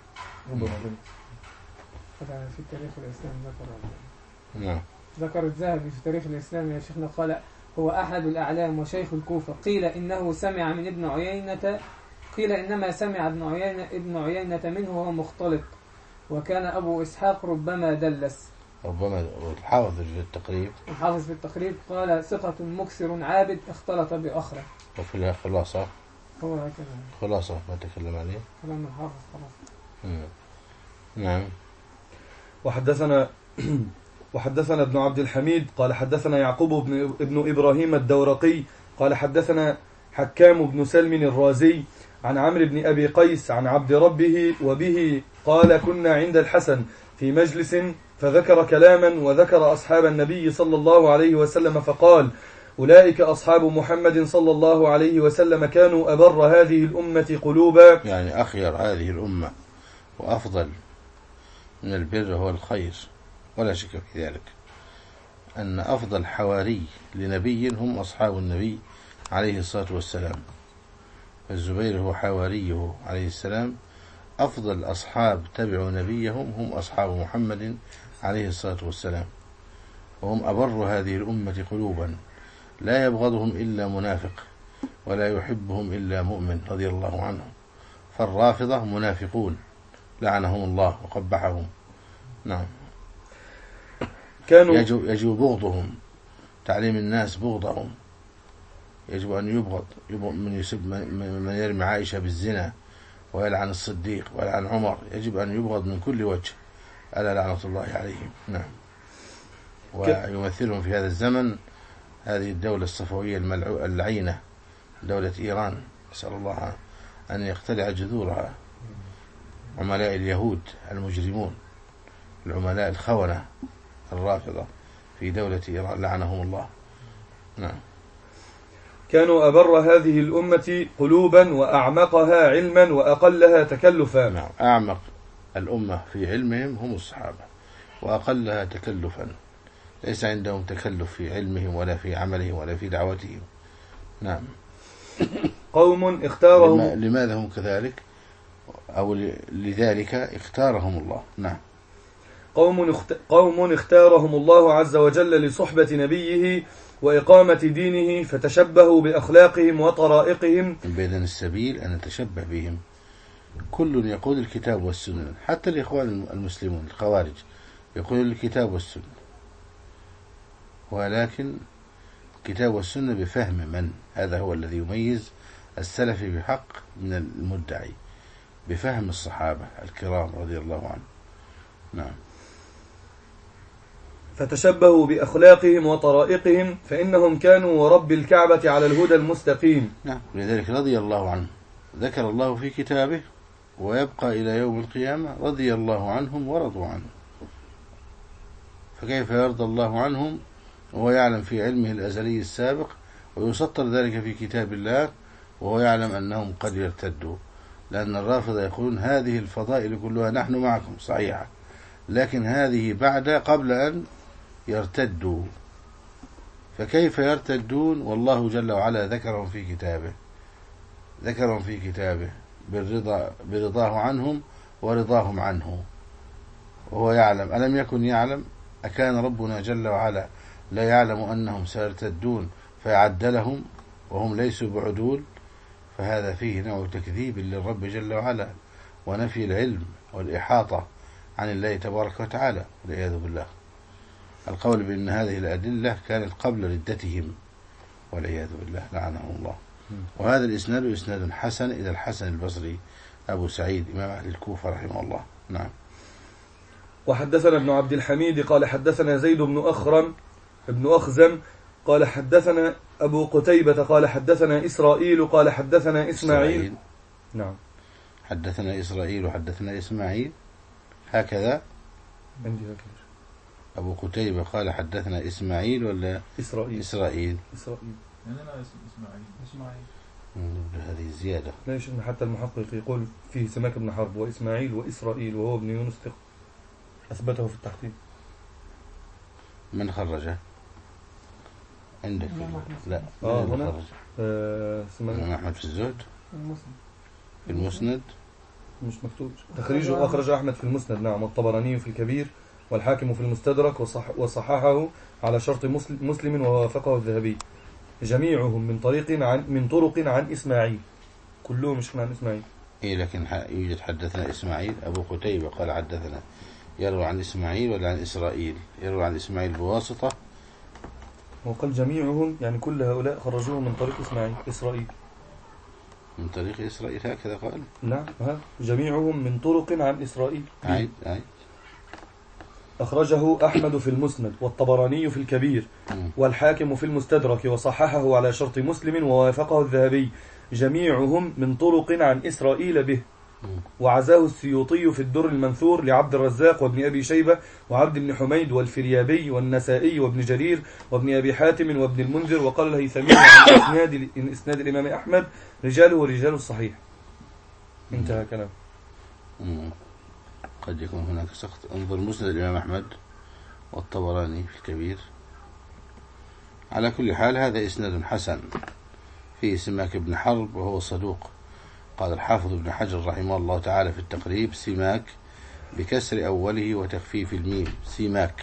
في تاريخ الإسلام ذكر. نعم. ذكر الذهبي في تاريخ الإسلام يا شيخنا قال: هو أحد الأعلام وشيخ الكوفة. قيل إنه سمع من ابن عيينة قيل إنما سمع ابن عيينة ابن عيينة منه وهو مختلط، وكان أبو إسحاق ربما دلس. ربما. الحافظ في التقريب الحافظ في التقريب قال: ثقة مكثر عابد اختلط بأخرى. وفي الخلاصة هو هكذا خلاصة ما تكلم عليه كلام الحافظ خلاص. نعم. وحدثنا وحدثنا ابن عبد الحميد قال حدثنا يعقوب بن ابن إبراهيم الدورقي قال حدثنا حكام بن سلم الرازي عن عمرو بن أبي قيس عن عبد ربه وبه قال: كنا عند الحسن في مجلس فذكر كلاما وذكر أصحاب النبي صلى الله عليه وسلم فقال: أولئك أصحاب محمد صلى الله عليه وسلم كانوا أبر هذه الأمة قلوبا، يعني أخير هذه الأمة وأفضل من البر هو الخير، ولا شك في ذلك أن أفضل حواري لنبي هم أصحاب النبي عليه الصلاة والسلام. الزبير هو حواريه عليه السلام. أفضل أصحاب تبعوا نبيهم هم أصحاب محمد عليه الصلاة والسلام، وهم أبر هذه الأمة قلوبا، لا يبغضهم إلا منافق ولا يحبهم إلا مؤمن رضي الله عنهم. فالرافضة منافقون لعنهم الله وقبحهم. نعم. كانوا يجب, يجب بغضهم، تعليم الناس بغضهم. يجب أن يبغض, يبغض من يسب من يرمي عائشة بالزنا ويلعن الصديق ويلعن عمر، يجب أن يبغض من كل وجه، ألا لعنة الله عليهم. نعم. ويمثلهم في هذا الزمن هذه الدولة الصفوية اللعينة، دولة إيران، نسأل الله أن يقتلع جذورها. عملاء اليهود المجرمون، العملاء الخونة الرافضة في دولة إيران لعنهم الله. نعم. كانوا أبر هذه الأمة قلوبا وأعمقها علما وأقلها تكلفا. نعم. أعمق الأمة في علمهم هم الصحابة، وأقلها تكلفا، ليس عندهم تكلف في علمهم ولا في عملهم ولا في دعوتهم. نعم. قوم اختارهم. لماذا هم كذلك؟ أو لذلك اختارهم الله. نعم. قوم قوم اختارهم الله عز وجل لصحبة نبيه وإقامة دينه، فتشبهوا بأخلاقهم وطرائقهم. بين السبيل أن نتشبه بهم. كل يقول الكتاب والسنة، حتى الإخوان المسلمون الخوارج يقولون الكتاب والسنة، ولكن الكتاب والسنة بفهم من؟ هذا هو الذي يميز السلفي بحق من المدعي، بفهم الصحابة الكرام رضي الله عنهم. نعم. فتشبهوا بأخلاقهم وطرائقهم، فإنهم كانوا ورب الكعبة على الهدى المستقيم. نعم. لذلك رضي الله عنه، ذكر الله في كتابه ويبقى إلى يوم القيامة رضي الله عنهم ورضوا عنه. فكيف يرضى الله عنهم وهو يعلم في علمه الأزلي السابق، ويسطر ذلك في كتاب الله، وهو يعلم أنهم قد يرتدوا؟ لأن الرافضة يقولون هذه الفضائل كلها نحن معكم صحيحة، لكن هذه بعد قبل أن يرتدوا. فكيف يرتدون والله جل وعلا ذكرهم في كتابه، ذكرهم في كتابه بالرضا برضاه عنهم ورضاهم عنه، وهو يعلم. ألم يكن يعلم؟ أكان ربنا جل وعلا لا يعلم أنهم سيرتدون فيعدلهم وهم ليسوا بعدول؟ فهذا فيه نوع تكذيب للرب جل وعلا، ونفي العلم والإحاطة عن الله تبارك وتعالى والعياذ بالله. القول بأن هذه الأدلة كانت قبل ردتهم والعياذ بالله لعنهم الله. وهذا الإسناد إسناد حسن إلى الحسن البصري أبو سعيد إمام أهل الكوفة رحمه الله. نعم. وحدثنا ابن عبد الحميد قال حدثنا زيد بن أخرم ابن أخزم قال حدثنا أبو قتيبة قال حدثنا إسرائيل قال حدثنا إسماعيل. إسرائيل. نعم. حدثنا إسرائيل وحدثنا إسماعيل هكذا. عندي هكذا. أبو قتيبة قال حدثنا إسماعيل ولا إسرائيل؟ إسرائيل. إسرائيل. يعني أنا اسم إسماعيل. إسماعيل. هذه زيادة. ليش إن حتى المحقق يقول فيه سماك بن حرب وإسماعيل وإسرائيل وهو ابن يونس ثقة، أثبته في التحقيق. من خرجه؟ عندك؟ لا. آه من هنا. خرج؟ آه الإمام أحمد في الزهد. المسلم. في المسند. مش مكتوب. تخريجه أخرج أحمد في المسند نعم، والطبراني في الكبير، والحاكم في المستدرك، وصح وصححه على شرط مسلم ووافقه الذهبي، جميعهم من طريق عن من طرق عن إسماعيل، كلهم مش عن إسماعيل. إيه لكن يوجد حدثنا إسماعيل. أبو قتيبة قال حدثنا، يروي عن إسماعيل ولا عن إسرائيل؟ يروي عن إسماعيل بواسطة. وقال جميعهم يعني كل هؤلاء خرجوه من طريق إسماعيل إسرائيل. من طريق إسرائيل هكذا قال. نعم ها جميعهم من طرق عن إسرائيل. عيد عيد. أخرجه أحمد في المسند والطبراني في الكبير والحاكم في المستدرك وصححه على شرط مسلم ووافقه الذهبي، جميعهم من طرق عن إسرائيل به. وعزاه السيوطي في الدر المنثور لعبد الرزاق وابن أبي شيبة وعبد بن حميد والفريابي والنسائي وابن جرير وابن أبي حاتم وابن المنذر، وقال الهيثمي عن إسناد, إسناد الإمام أحمد رجاله ورجال الصحيح. انتهى كلام. قد يكون هناك سقط. انظر مسند الإمام أحمد والطبراني في الكبير. على كل حال هذا إسناد حسن فيه سماك بن حرب وهو صدوق. قال الحافظ ابن حجر رحمه الله تعالى في التقريب: سماك بكسر أوله وتخفيف الميم. سماك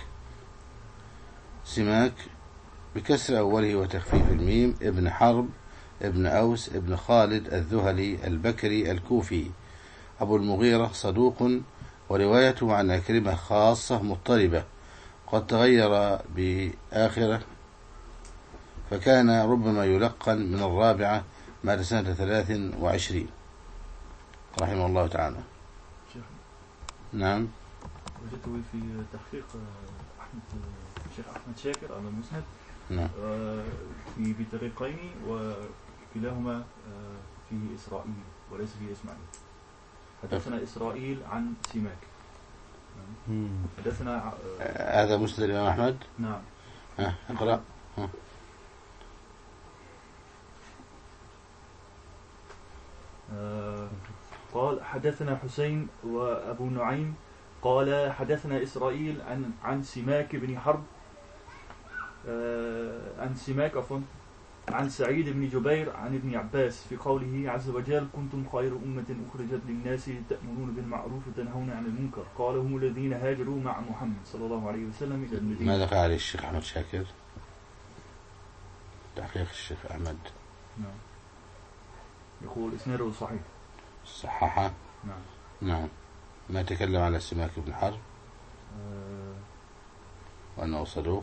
سماك بكسر أوله وتخفيف الميم ابن حرب ابن أوس ابن خالد الذهلي البكري الكوفي أبو المغيرة، صدوق، وروايته عن أكرمة خاصة مضطربة، قد تغير بآخرة، فكان ربما يلقن من الرابعة بعد سنة ثلاث وعشرين رحمه الله تعالى. نعم. وجدته في تحقيق أحمد الشيخ أحمد شاكر على المسند. نعم. في بطريقين وكلاهما فيه إسرائيل وليس فيه إسماعيل. حدثنا إسرائيل عن سماك. حدثنا هذا مسند الإمام أحمد. نعم. ها اقرأ. ها. آه قال حدثنا حسين وأبو نعيم قال حدثنا إسرائيل عن عن سماك بن حرب آه عن سماك عفوا عن سعيد بن جبير عن ابن عباس في قوله عز وجل: كنتم خير أمة أخرجت للناس تأمرون بالمعروف وتنهون عن المنكر قال هم الذين هاجروا مع محمد صلى الله عليه وسلم إلى المدينة. ماذا قال عليه الشيخ أحمد شاكر؟ تحقيق الشيخ أحمد. نعم. يقول إسناده صحيح. صححه. نعم. نعم. ما تكلم على سماك بن حرب أه وأنه صدوق.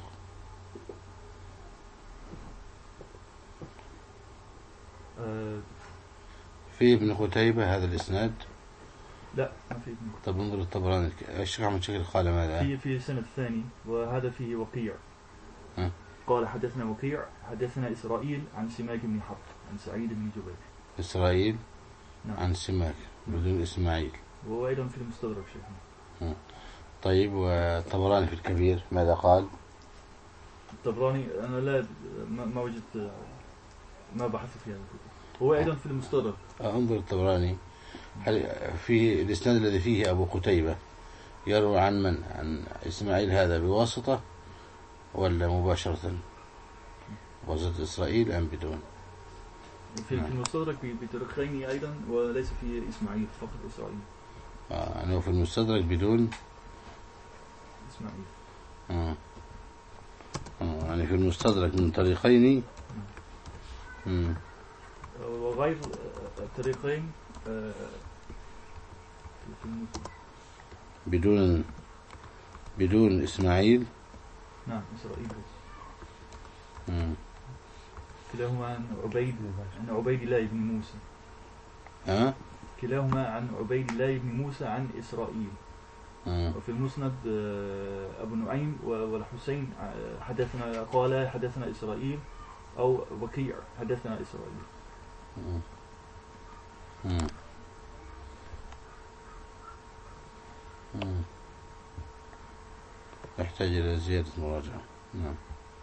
أه في ابن قتيبة هذا الإسناد؟ لا ما في ابن. طب انظر الطبراني. الشيخ أحمد شاكر قال ماذا؟ في في سنة الثاني وهذا فيه وقيع. أه؟ قال حدثنا وقيع حدثنا إسرائيل عن سماك بن حرب عن سعيد بن جبير. إسرائيل. نعم. عن سماك بدون إسماعيل. وهو أيضا في المستدرك شيخنا. أه. طيب والطبراني في الكبير ماذا قال؟ الطبراني أنا لا ما, ما وجدت ما بحثت في هذا الكتب. هو أيضا في المستدرك. انظر الطبراني هل في الإسناد الذي فيه أبو قتيبة يروي عن من؟ عن إسماعيل هذا بواسطة ولا مباشرة؟ واسطة إسرائيل أم بدون؟ في نعم. المستدرك بطريقين أيضا وليس في إسماعيل فقط إسرائيل. آه أنه في المستدرك بدون إسماعيل. آه. آه. يعني في المستدرك من طريقين. مم. وغير الطريقين بدون بدون إسماعيل. نعم إسرائيل. مم. كلاهما عن عبيد عن عبيد الله بن موسى. أه؟ كلاهما عن عبيد الله بن موسى عن إسرائيل. أه. وفي المسند أبو نعيم والحسين حدثنا قال حدثنا إسرائيل أو وكيع حدثنا إسرائيل. أه. أه. أه. يحتاج إلى زيادة مراجعة. نعم.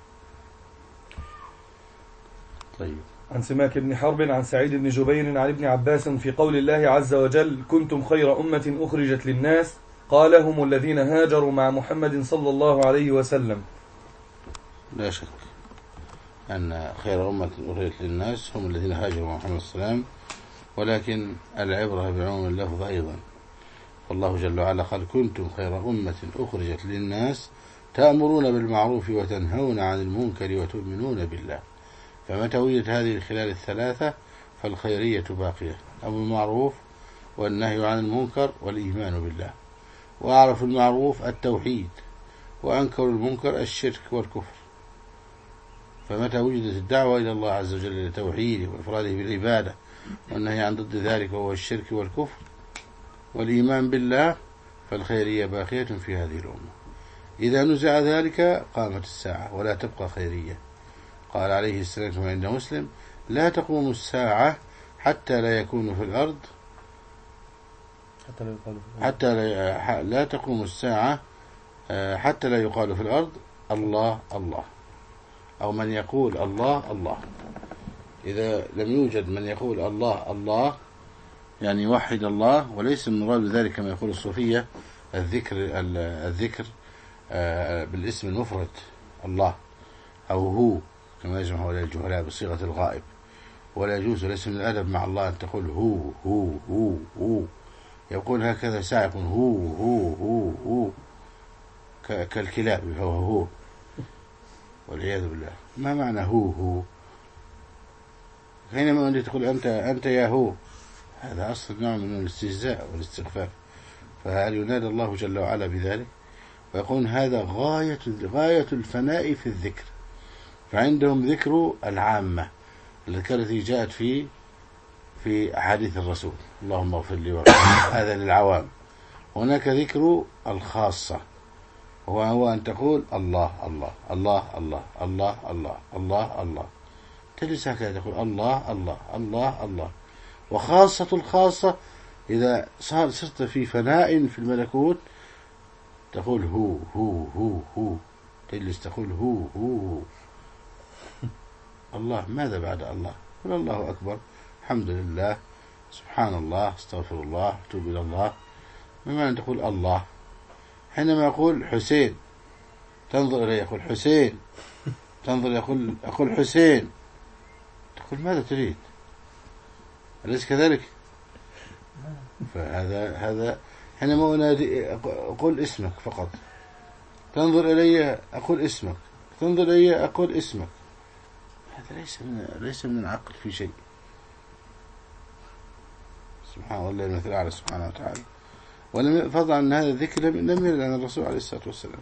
طيب. عن سماك بن حرب عن سعيد بن جبير عن ابن عباس في قول الله عز وجل: كنتم خير أمة أخرجت للناس قال هم الذين هاجروا مع محمد صلى الله عليه وسلم. لا شك أن خير أمة أخرجت للناس هم الذين هاجروا مع محمد صلى الله عليه وسلم، ولكن العبرة بعموم اللفظ أيضا. فالله جل وعلا قال: كنتم خير أمة أخرجت للناس تأمرون بالمعروف وتنهون عن المنكر وتؤمنون بالله. فمتى وجدت هذه الخلال الثلاثة فالخيرية باقية: أمر المعروف والنهي عن المنكر والإيمان بالله. وأعرف المعروف التوحيد، وأنكر المنكر الشرك والكفر. فمتى وجدت الدعوة إلى الله عز وجل لتوحيده وإفراده بالعبادة والنهي عن ضد ذلك وهو الشرك والكفر والإيمان بالله فالخيرية باقية في هذه الأمة. إذا نزع ذلك قامت الساعة ولا تبقى خيرية. قال عليه السلام كما عند مسلم: لا تقوم الساعة حتى لا يكون في الأرض حتى لا يقال في الأرض حتى لا, لا تقوم الساعة حتى لا يقال في الأرض الله الله، أو من يقول الله الله. إذا لم يوجد من يقول الله الله يعني يوحد الله، وليس المراد بذلك كما يقول الصوفية الذكر الذكر بالاسم المفرد الله أو هو كما يجمع هؤلاء الجهلاء بصيغة الغائب، ولا يجوز، وليس من الأدب مع الله أن تقول هو هو هو هو، يقول هكذا ساعق هو هو هو هو كالكلاب فهو هو والعياذ بالله. ما معنى هو هو؟ حينما أنت تقول أنت أنت يا هو، هذا أصل نوع من الاستهزاء والاستخفاف. فهل ينادى الله جل وعلا بذلك؟ ويقول هذا غاية غاية الفناء في الذكر. فعندهم ذكر العامة التي جاءت في في أحاديث الرسول، اللهم اغفر لي وارحمني، هذا للعوام. هناك ذكر الخاصة، وهو أن تقول الله الله الله الله الله الله الله الله، تجلس هكذا تقول الله الله الله الله. وخاصة الخاصة إذا صار صرت في فناء في الملكوت تقول هو هو هو هو، تجلس تقول هو هو هو الله. ماذا بعد الله؟ قل الله أكبر، الحمد لله، سبحان الله، استغفر الله، توب إلى الله. ما معنى تقول الله؟ حينما يقول حسين تنظر إليه يقول حسين، تنظر يقول أقول حسين، تقول ماذا تريد؟ أليس كذلك؟ فهذا هذا حينما أنادي أقول اسمك فقط، تنظر إلي أقول اسمك، تنظر إلي أقول اسمك، هذا ليس من ليس من العقل في شيء. سبحان الله المثل الأعلى سبحانه وتعالى. ولم فضل عن هذا الذكر لم يرد عن الرسول عليه الصلاة والسلام.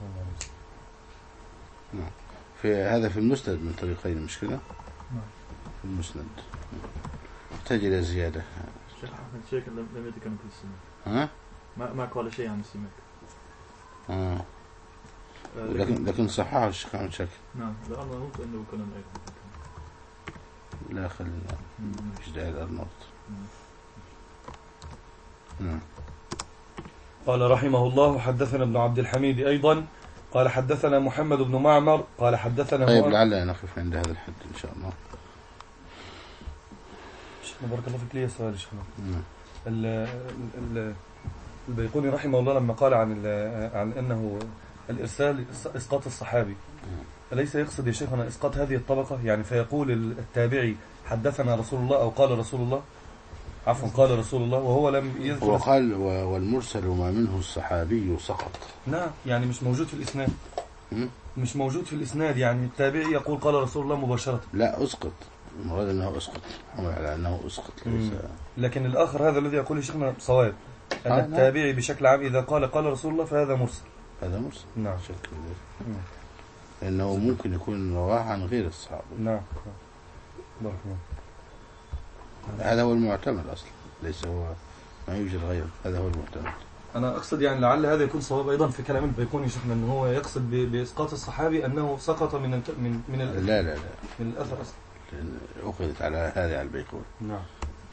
نعم. في هذا في المسند من طريقين، مش كده؟ في المسند تجد إلى زيادة. شيخ أحمد شيخ لم يتكلم في السماك. ها؟ ما ما قال شيء عن السماك. آه. لكن لكن صححه الشيخ أحمد شاكر. نعم، لا أنا نقول إنه كلام أيضا. لا خلينا مش داعي للنقط. نعم. قال رحمه الله حدثنا ابن عبد الحميد أيضا قال حدثنا محمد بن معمر قال حدثنا طيب لعل نقف عند هذا الحد إن شاء الله. شيخنا بارك الله فيك، لي سؤال يا شيخنا. البيقوني رحمه الله لما قال عن عن أنه الإرسال إسقاط الصحابي، أليس يقصد يا شيخنا إسقاط هذه الطبقة؟ يعني فيقول التابعي حدثنا رسول الله أو قال رسول الله، عفوا قال رسول الله وهو لم يذكر، وقال والمرسل ما منه الصحابي سقط. نعم، يعني مش موجود في الإسناد، مش موجود في الإسناد، يعني التابعي يقول قال رسول الله مباشرة. لا أسقط، المراد أنه أسقط، حمل على أنه أسقط ليس. لكن الآخر هذا الذي يقول شيخنا صواب، أن آه التابعي بشكل عام إذا قال قال رسول الله فهذا مرسل. هذا مرسل. نعم. شكل لأنه ممكن يكون رواه عن غير الصحابة. نعم. بارك الله. هذا هو المعتمد أصلا، ليس هو ما يوجد غيره، هذا هو المعتمد. أنا أقصد يعني لعل هذا يكون صواب أيضا في كلام البيقوني شيخنا، أنه هو يقصد بإسقاط الصحابي أنه سقط من من من لا لا لا من الأثر أصلا. أخذت على هذه على البيقوني. نعم.